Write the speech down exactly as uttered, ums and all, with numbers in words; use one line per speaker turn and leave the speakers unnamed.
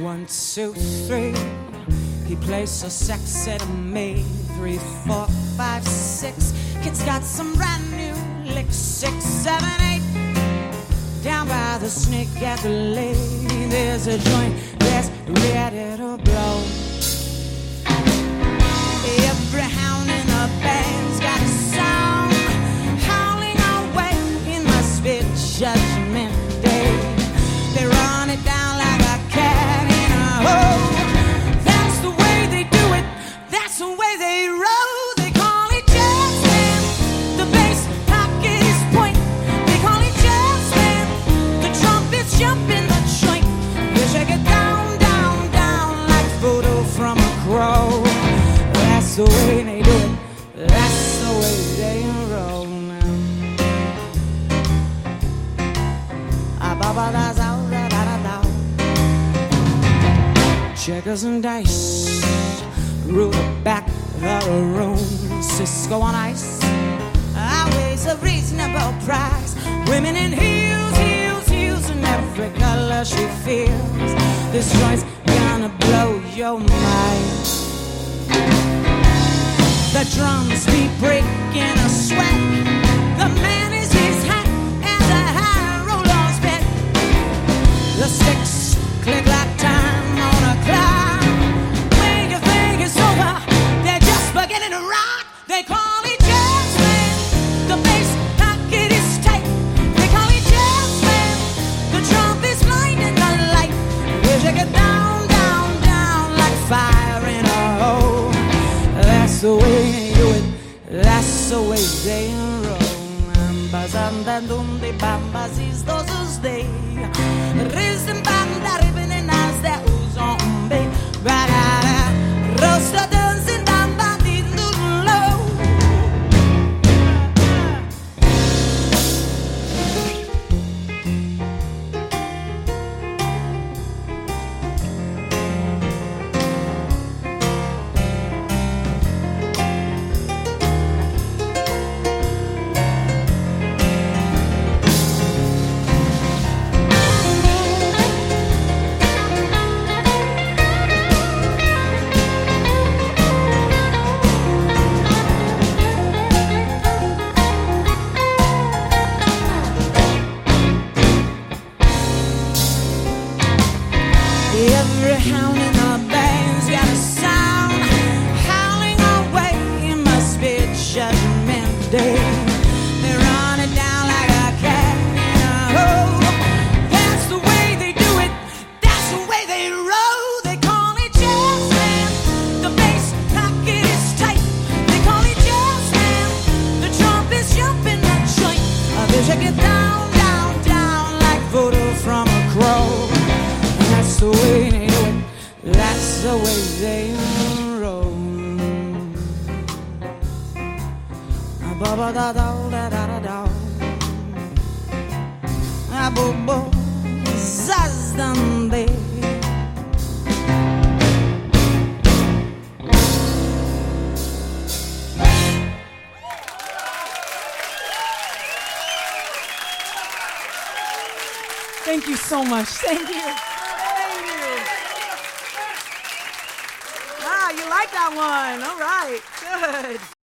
One, two, three. He plays so sexy to me. Three, four, five, six. Kid's got some brand new licks. Six, seven, eight. Down by the snake at the lake, there's a joint that's ready to blow. Every hound in the band's got a song howling away. It must be Judgment Day. They run it down like a cat in a hole. That's the way they do it. That's the way they roll. They call it jazz band. The bass pocket is point. They call it jazz band. The trumpets jump in the joint. They shake it down, down, down like photo from a crow. That's the way they do it. That's the way they roll now. Ah, ba ba da da da da da. Checkers and dice, rule the back of the room. Cisco on ice, always a reasonable price. Women in heels, heels, heels, in every color she feels. This joint's gonna blow your mind. The drums beat breaking a sweat. The man is his hat and the high rollers bet. The sticks click like time on a clock. When you think it's over, they're just beginning to rock. They call it jazz band. The bass pocket is tight. They call it jazz band. The drum is blinding the light. They shake it down, down, down like fire in a hole. That's the way they do it. That's the way they roll. Ambazandandunde bambazis dozos day. Risen banda ribbon and as that uzombe. Badada. Rosta dancing bamba di low. Every hound in the band's got a sound howling away. It must be Judgment Day. They run it down like a cat in a hole. That's the way they do it. That's the way they roll. They call it jazz band. The bass pocket is tight. They call it jazz band. The trumpets jump in the joint. They shake it down, down, down like photo from a crow. That's the way they do it. That's the way they roll. Ba ba da da da da da da. Ah bo bo zazdande.
Thank you so much. Thank you. Ah, you like that one. All right. Good.